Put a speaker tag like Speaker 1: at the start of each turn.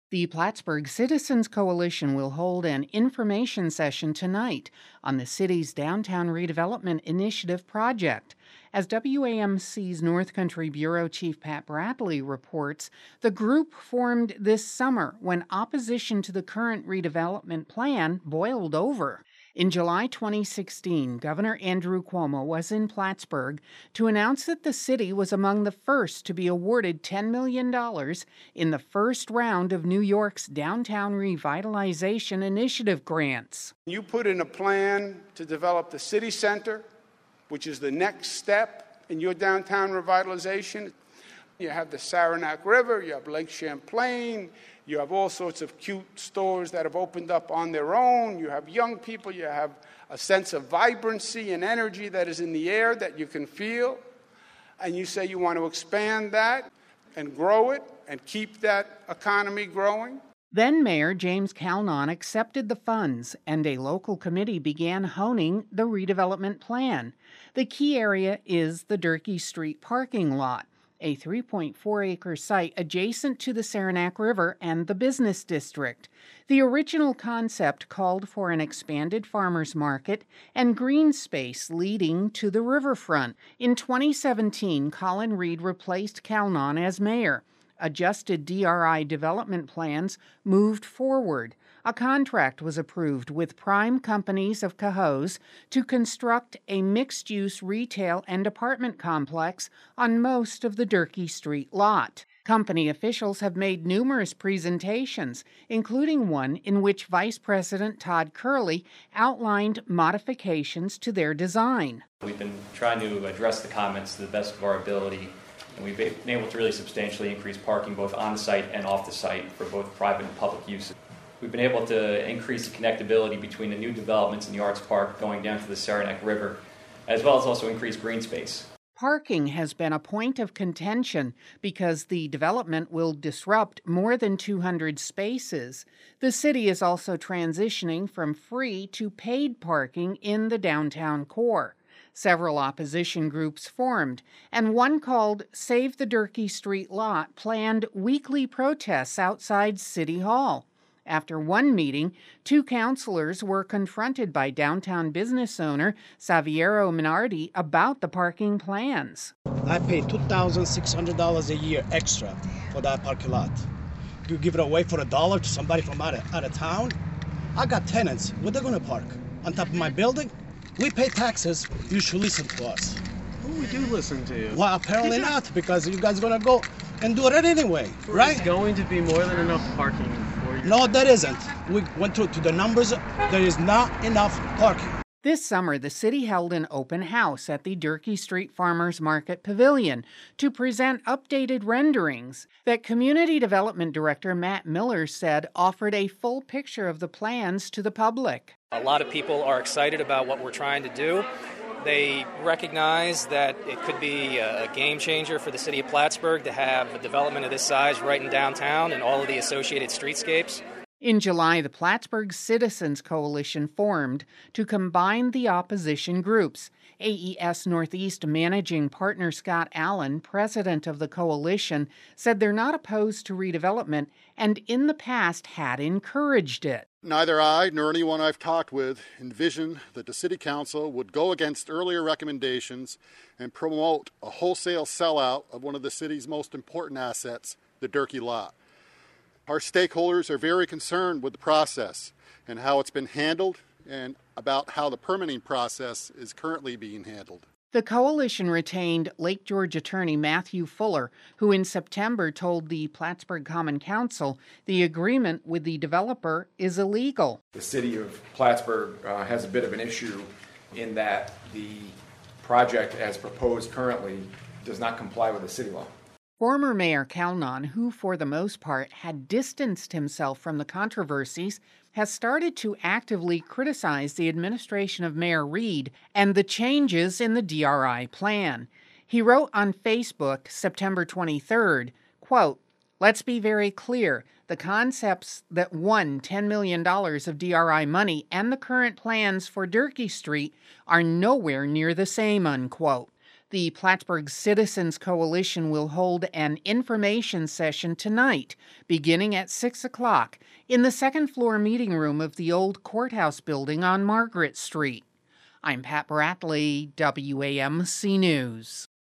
Speaker 1: The Plattsburgh Citizens Coalition will hold an information session tonight on the city's Downtown Redevelopment Initiative project. As WAMC's North Country Bureau Chief Pat Bradley reports, the group formed this summer when opposition to the current redevelopment plan boiled over. In July 2016, Governor Andrew Cuomo was in Plattsburgh to announce that the city was among the first to be awarded $10 million in the first round of New York's Downtown Revitalization Initiative grants.
Speaker 2: You put in a plan to develop the city center, which is the next step in your downtown revitalization. You have the Saranac River, you have Lake Champlain, you have all sorts of cute stores that have opened up on their own. You have young people. You have a sense of vibrancy and energy that is in the air that you can feel. And you say you want to expand that and grow it and keep that economy growing.
Speaker 1: Then Mayor James Calnon accepted the funds, and a local committee began honing the redevelopment plan. The key area is the Durkee Street parking lot, a 3.4-acre site adjacent to the Saranac River and the business district. The original concept called for an expanded farmers market and green space leading to the riverfront. In 2017, Colin Reed replaced Calnon as mayor. Adjusted DRI development plans moved forward. A contract was approved with prime companies of Cohoes to construct a mixed-use retail and apartment complex on most of the Durkee Street lot. Company officials have made numerous presentations, including one in which Vice President Todd Curley outlined modifications to their design.
Speaker 3: We've been trying to address the comments to the best of our ability, and we've been able to really substantially increase parking both on the site and off the site for both private and public use. We've been able to increase the connectability between the new developments in the Arts Park going down to the Saranac River, as well as also increase green space.
Speaker 1: Parking has been a point of contention because the development will disrupt more than 200 spaces. The city is also transitioning from free to paid parking in the downtown core. Several opposition groups formed, and one called Save the Durkee Street Lot planned weekly protests outside City Hall. After one meeting, two councilors were confronted by downtown business owner Saviero Minardi about the parking plans.
Speaker 4: I pay $2,600 a year extra for that parking lot. You give it away for $1 to somebody from out of town? I got tenants. Where they going to park? On top of my building? We pay taxes. You should listen to us.
Speaker 5: We do listen to you.
Speaker 4: Well, apparently not, because you guys are going to go and do it anyway, right?
Speaker 5: There's going to be more than enough parking for you.
Speaker 4: No, there isn't. We went to the numbers. There is not enough parking.
Speaker 1: This summer, the city held an open house at the Durkee Street Farmers Market Pavilion to present updated renderings that Community Development Director Matt Miller said offered a full picture of the plans to the public.
Speaker 6: A lot of people are excited about what we're trying to do. They recognize that it could be a game changer for the city of Plattsburgh to have a development of this size right in downtown and all of the associated streetscapes.
Speaker 1: In July, the Plattsburgh Citizens Coalition formed to combine the opposition groups. AES Northeast Managing Partner Scott Allen, president of the coalition, said they're not opposed to redevelopment and in the past had encouraged it.
Speaker 7: Neither I nor anyone I've talked with envisioned that the City Council would go against earlier recommendations and promote a wholesale sellout of one of the city's most important assets, the Durkee lot. Our stakeholders are very concerned with the process and how it's been handled and about how the permitting process is currently being handled.
Speaker 1: The coalition retained Lake George attorney Matthew Fuller, who in September told the Plattsburgh Common Council the agreement with the developer is illegal.
Speaker 8: The city of Plattsburgh has a bit of an issue in that the project as proposed currently does not comply with the city law.
Speaker 1: Former Mayor Calnon, who for the most part had distanced himself from the controversies, has started to actively criticize the administration of Mayor Reed and the changes in the DRI plan. He wrote on Facebook September 23rd, quote, "Let's be very clear. The concepts that won $10 million of DRI money and the current plans for Durkee Street are nowhere near the same," unquote. The Plattsburgh Citizens Coalition will hold an information session tonight, beginning at 6 o'clock, in the second-floor meeting room of the old courthouse building on Margaret Street. I'm Pat Bradley, WAMC News.